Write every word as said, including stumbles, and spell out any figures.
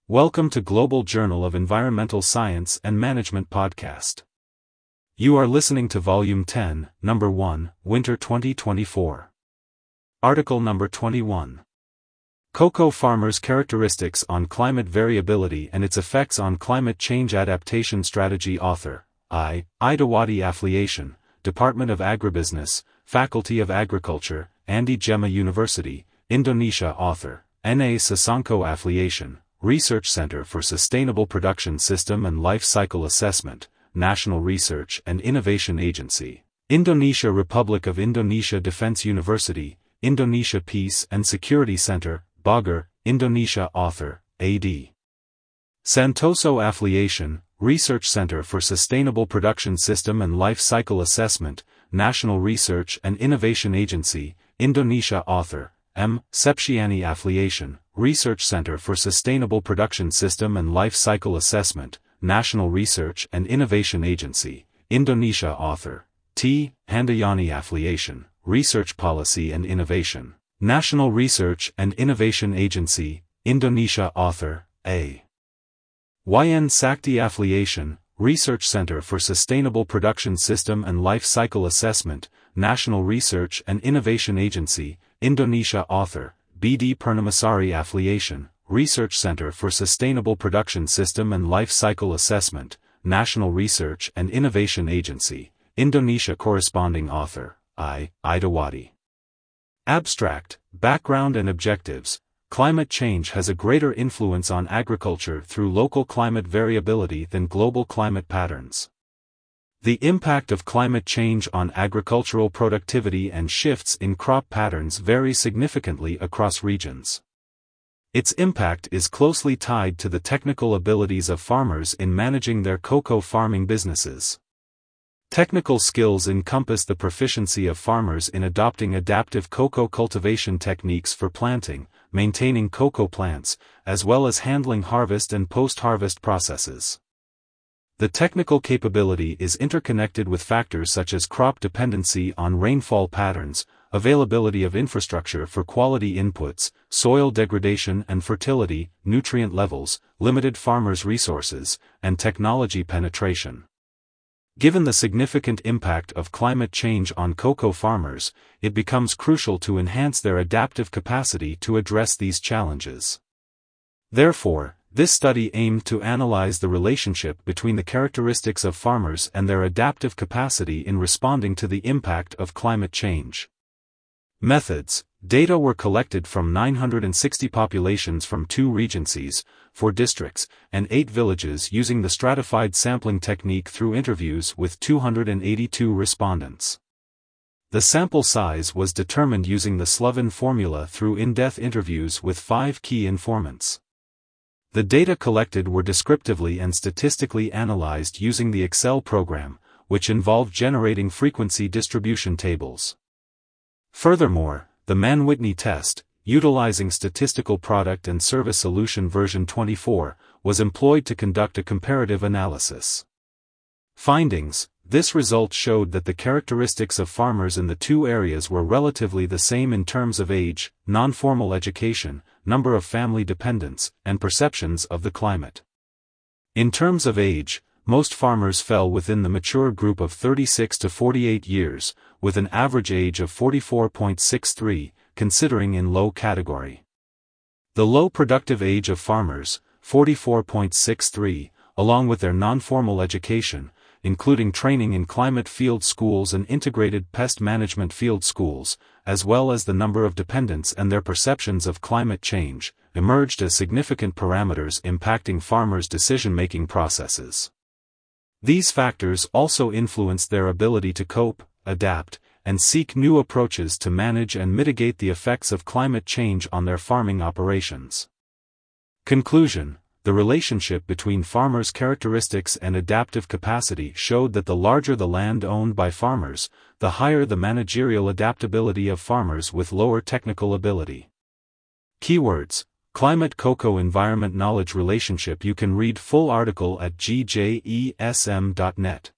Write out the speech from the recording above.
Welcome to Global Journal of Environmental Science and Management podcast. You are listening to Volume ten, Number one, Winter twenty twenty-four. Article Number twenty-one. Cocoa Farmers' Characteristics on Climate Variability and Its Effects on Climate Change Adaptation Strategy. Author, I. Idawati Affiliation, Department of Agribusiness, Faculty of Agriculture, Andi Gema University, Indonesia. Author, N A Sasanko Affiliation, Research Center for Sustainable Production System and Life Cycle Assessment, National Research and Innovation Agency, Indonesia. Republic of Indonesia Defense University, Indonesia Peace and Security Center, Bogor, Indonesia. Author, A D Santoso Affiliation, Research Center for Sustainable Production System and Life Cycle Assessment, National Research and Innovation Agency, Indonesia. Author, M. Septiani Affiliation, Research Center for Sustainable Production System and Life Cycle Assessment, National Research and Innovation Agency, Indonesia. Author, T. Handayani Affiliation, Research Policy and Innovation, National Research and Innovation Agency, Indonesia. Author, A. Y N Sakti Affiliation, Research Center for Sustainable Production System and Life Cycle Assessment, National Research and Innovation Agency, Indonesia. Author, B D Purnamasari Affiliation, Research Center for Sustainable Production System and Life Cycle Assessment, National Research and Innovation Agency, Indonesia. Corresponding author, I. Idawati. Abstract, Background and Objectives. Climate change has a greater influence on agriculture through local climate variability than global climate patterns. The impact of climate change on agricultural productivity and shifts in crop patterns vary significantly across regions. Its impact is closely tied to the technical abilities of farmers in managing their cocoa farming businesses. Technical skills encompass the proficiency of farmers in adopting adaptive cocoa cultivation techniques for planting, maintaining cocoa plants, as well as handling harvest and post-harvest processes. The technical capability is interconnected with factors such as crop dependency on rainfall patterns, availability of infrastructure for quality inputs, soil degradation and fertility, nutrient levels, limited farmers' resources, and technology penetration. Given the significant impact of climate change on cocoa farmers, it becomes crucial to enhance their adaptive capacity to address these challenges. Therefore, this study aimed to analyze the relationship between the characteristics of farmers and their adaptive capacity in responding to the impact of climate change. Methods. Data were collected from nine hundred sixty populations from two regencies, four districts, and eight villages using the stratified sampling technique through interviews with two hundred eighty-two respondents. The sample size was determined using the Slovin formula through in-depth interviews with five key informants. The data collected were descriptively and statistically analyzed using the Excel program, which involved generating frequency distribution tables. Furthermore, the Mann-Whitney test, utilizing Statistical Product and Service Solution version twenty-four, was employed to conduct a comparative analysis. Findings. This result showed that the characteristics of farmers in the two areas were relatively the same in terms of age, non-formal education, number of family dependents, and perceptions of the climate. In terms of age, most farmers fell within the mature group of thirty-six to forty-eight years, with an average age of forty-four point six three, considering in low category. The low productive age of farmers, forty-four point six three, along with their non-formal education, including training in climate field schools and integrated pest management field schools, as well as the number of dependents and their perceptions of climate change, emerged as significant parameters impacting farmers' decision-making processes. These factors also influenced their ability to cope, adapt, and seek new approaches to manage and mitigate the effects of climate change on their farming operations. Conclusion. The relationship between farmers' characteristics and adaptive capacity showed that the larger the land owned by farmers, the higher the managerial adaptability of farmers with lower technical ability. Keywords. Climate Cocoa Environment Knowledge Relationship. You can read full article at G J E S M dot net.